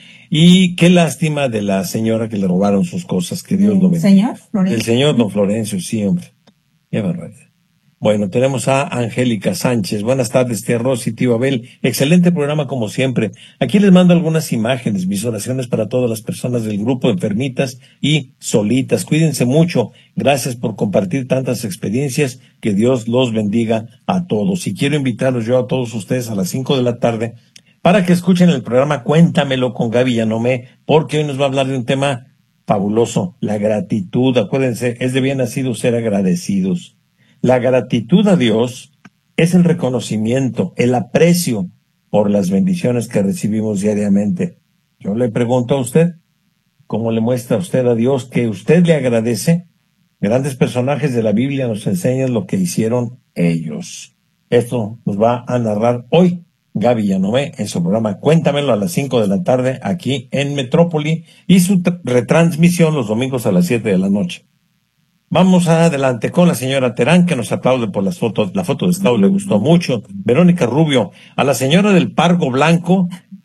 y qué lástima de la señora que le robaron sus cosas, que Dios lo bendiga. ¿Señor Florencio? El señor don Florencio, sí, hombre. Qué barbaridad. Bueno, tenemos a Angélica Sánchez. Buenas tardes, tía Rosy, tío Abel. Excelente programa como siempre. Aquí les mando algunas imágenes, mis oraciones para todas las personas del grupo enfermitas y solitas. Cuídense mucho. Gracias por compartir tantas experiencias. Que Dios los bendiga a todos. Y quiero invitarlos yo a todos ustedes a las cinco de la tarde para que escuchen el programa Cuéntamelo con Gaby Yanomé, porque hoy nos va a hablar de un tema fabuloso, la gratitud. Acuérdense, es de bien nacido ser agradecidos. La gratitud a Dios es el reconocimiento, el aprecio por las bendiciones que recibimos diariamente. Yo le pregunto a usted, ¿cómo le muestra a usted a Dios que usted le agradece? Grandes personajes de la Biblia nos enseñan lo que hicieron ellos. Esto nos va a narrar hoy Gaby Yanomé en su programa Cuéntamelo a las cinco de la tarde aquí en Metrópoli y su retransmisión los domingos a las siete de la noche. Vamos adelante con la señora Terán, que nos aplaude por las fotos. La foto de estado le gustó mucho. Verónica Rubio, a la señora del Pargo Blanco,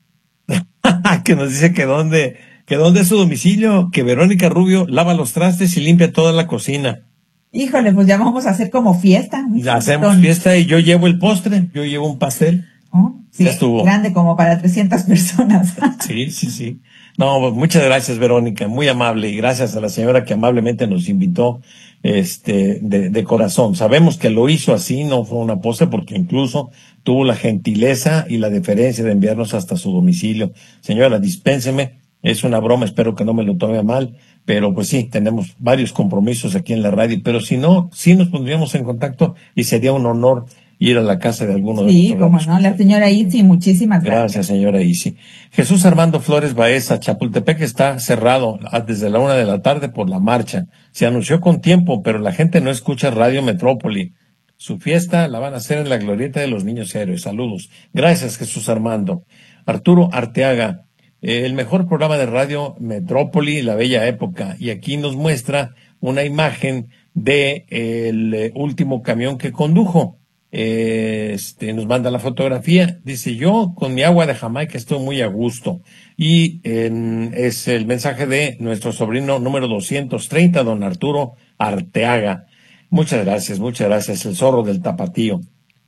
que nos dice que dónde, que dónde es su domicilio, que Verónica Rubio lava los trastes y limpia toda la cocina. Híjole, pues ya vamos a hacer como fiesta. Ya hacemos fiesta y yo llevo el postre, yo llevo un pastel. Oh, sí, ya estuvo. Grande como para trescientas personas. Sí, sí, sí. No, pues muchas gracias, Verónica, muy amable, y gracias a la señora que amablemente nos invitó, este, de, de corazón. Sabemos que lo hizo así, no fue una pose, porque incluso tuvo la gentileza y la deferencia de enviarnos hasta su domicilio. Señora, dispénseme, es una broma, espero que no me lo tome a mal, pero pues sí, tenemos varios compromisos aquí en la radio, pero si no, sí nos pondríamos en contacto y sería un honor ir a la casa de alguno de Sí, como no, la señora Isi, muchísimas gracias. Gracias, señora Isi. Jesús Armando Flores Baeza, Chapultepec está cerrado desde la una de la tarde por la marcha. Se anunció con tiempo, pero la gente no escucha Radio Metrópoli. Su fiesta la van a hacer en la glorieta de los niños héroes. Saludos. Gracias, Jesús Armando. Arturo Arteaga, eh, el mejor programa de Radio Metrópoli, La Bella Época. Y aquí nos muestra una imagen de eh, el eh, último camión que condujo. Este, nos manda la fotografía, dice: yo con mi agua de Jamaica estoy muy a gusto, y eh, es el mensaje de nuestro sobrino número doscientos treinta, don Arturo Arteaga. Muchas gracias, muchas gracias, el zorro del tapatío.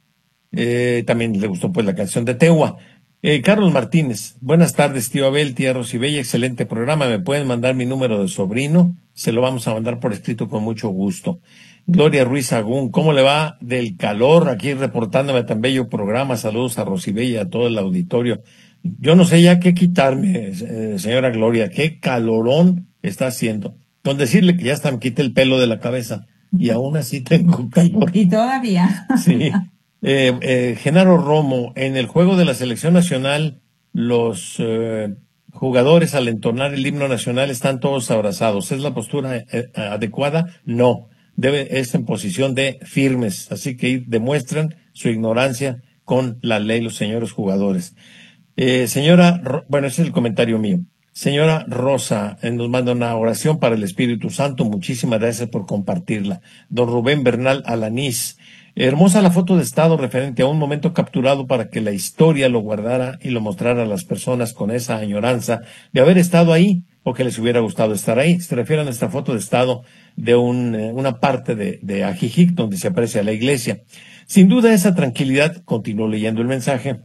Eh, también le gustó pues la canción de Teua. Eh, Carlos Martínez, buenas tardes, tío Abel, tía Rosibella, excelente programa, me pueden mandar mi número de sobrino, se lo vamos a mandar por escrito con mucho gusto. Gloria Ruiz Agún, ¿cómo le va del calor aquí reportándome tan bello programa? Saludos a Rosibella y a todo el auditorio. Yo no sé ya qué quitarme, eh, señora Gloria, qué calorón está haciendo. Con decirle que ya hasta me quité el pelo de la cabeza y aún así tengo calor. Y todavía. Sí. Eh, eh, Genaro Romo, en el juego de la selección nacional, los eh, jugadores al entonar el himno nacional están todos abrazados. ¿Es la postura eh, adecuada? No. Debe, es en posición de firmes, así que demuestran su ignorancia con la ley los señores jugadores. Eh, señora, bueno, ese es el comentario mío. Señora Rosa, eh, nos manda una oración para el Espíritu Santo, muchísimas gracias por compartirla. Don Rubén Bernal Alanís, Hermosa la foto de estado referente a un momento capturado para que la historia lo guardara y lo mostrara a las personas con esa añoranza de haber estado ahí o que les hubiera gustado estar ahí. Se refiere a nuestra foto de estado de un, eh, una parte de, de Ajijic donde se aprecia la iglesia. Sin duda esa tranquilidad, continúo leyendo el mensaje,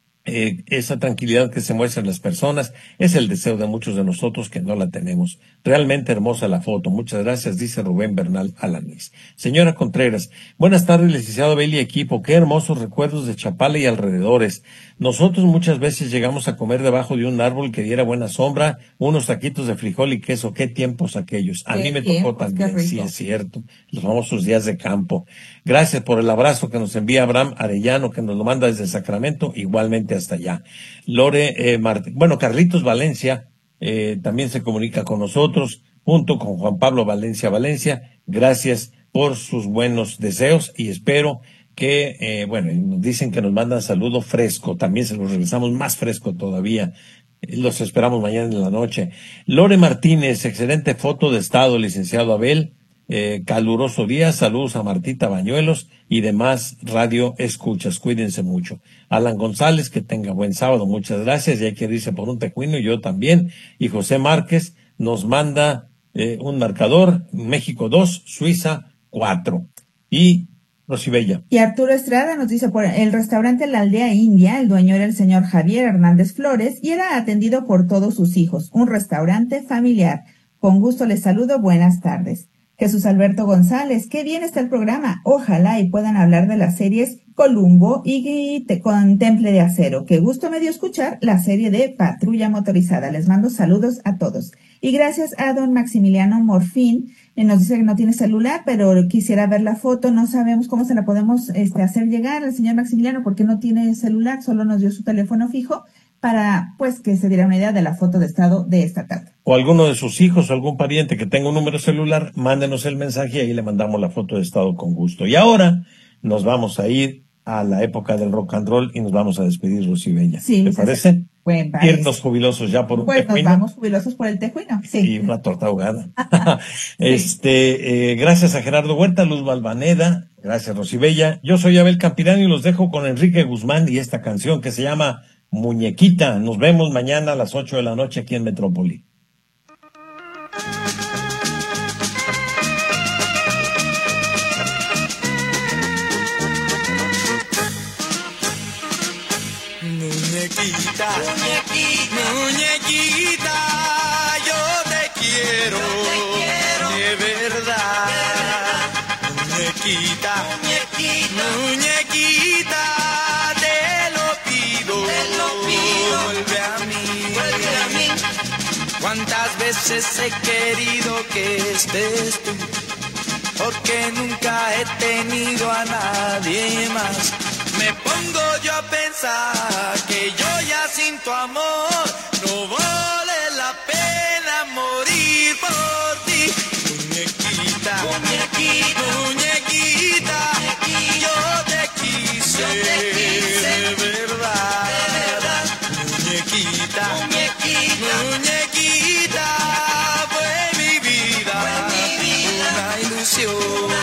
Eh, esa tranquilidad que se muestra en las personas es el deseo de muchos de nosotros que no la tenemos. Realmente hermosa la foto. Muchas gracias, dice Rubén Bernal Alanis. Señora Contreras, buenas tardes, licenciado Abel y equipo. Qué hermosos recuerdos de Chapala y alrededores. Nosotros muchas veces llegamos a comer debajo de un árbol que diera buena sombra, unos taquitos de frijol y queso. Qué tiempos aquellos. A mí me tocó también, sí es cierto, los famosos días de campo. Gracias por el abrazo que nos envía Abraham Arellano, que nos lo manda desde Sacramento, igualmente hasta allá. Lore, eh, Mart- bueno, Carlitos Valencia, eh, también se comunica con nosotros, junto con Juan Pablo Valencia Valencia. Gracias por sus buenos deseos y espero que, eh, bueno, nos dicen que nos mandan saludo fresco, también se los regresamos más fresco todavía. Los esperamos mañana en la noche. Lore Martínez, excelente foto de estado, licenciado Abel. Eh, caluroso día, saludos a Martita Bañuelos y demás radio escuchas, cuídense mucho. Alan González, que tenga buen sábado, muchas gracias, y hay que irse por un tejuino, yo también. Y José Márquez nos manda eh, un marcador, México dos, Suiza cuatro. Y Rosibella. Y Arturo Estrada nos dice, por el restaurante La Aldea India, el dueño era el señor Javier Hernández Flores y era atendido por todos sus hijos, un restaurante familiar. Con gusto les saludo, buenas tardes. Jesús Alberto González, qué bien está el programa. Ojalá y puedan hablar de las series Columbo y Te con Temple de Acero. Qué gusto me dio escuchar la serie de Patrulla Motorizada. Les mando saludos a todos. Y gracias a don Maximiliano Morfín, eh, nos dice que no tiene celular, pero quisiera ver la foto. No sabemos cómo se la podemos este, hacer llegar al señor Maximiliano porque no tiene celular, solo nos dio su teléfono fijo para, pues, que se diera una idea de la foto de estado de esta tarde. O alguno de sus hijos o algún pariente que tenga un número celular, mándenos el mensaje y ahí le mandamos la foto de estado con gusto. Y ahora nos vamos a ir a la época del rock and roll y nos vamos a despedir, Rosibella. Sí, ¿te parece? Buen parece. Irnos jubilosos ya por un pues tejuino. Nos vamos jubilosos por el tejuino, sí. Y una torta ahogada. este, eh, gracias a Gerardo Huerta, Luz Balvaneda, gracias Rosibella. Yo soy Abel Campirano y los dejo con Enrique Guzmán y esta canción que se llama Muñequita. Nos vemos mañana a las ocho de la noche aquí en Metrópoli. Muñequita, muñequita, muñequita, yo te quiero, de verdad. Muñequita, muñequita, muñequita, te lo pido, te lo pido, vuelve a mí, vuelve a mí. Cuántas veces he querido que estés tú, porque nunca he tenido a nadie más. Me pongo yo a pensar que yo ya sin tu amor no vale la pena morir por ti. Muñequita, muñequita, muñequita, yo te quise, yo te quise de verdad, de verdad. Muñequita, muñequita, muñequita, fue mi vida, fue mi vida, una ilusión.